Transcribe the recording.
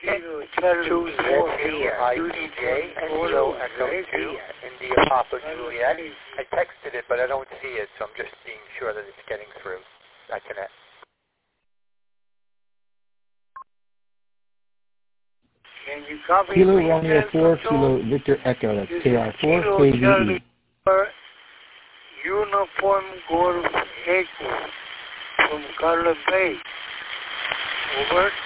2ZDIDJ, Kilo Echo 2, India Papa Juliet. I texted it, but I don't see it, so I'm just being sure that it's getting through. I connect. Can you copy Kilo Romeo 4, Kilo Victor Echo, that's KR4, KVE. Uniform Golf Echo from Carla Bay. Over.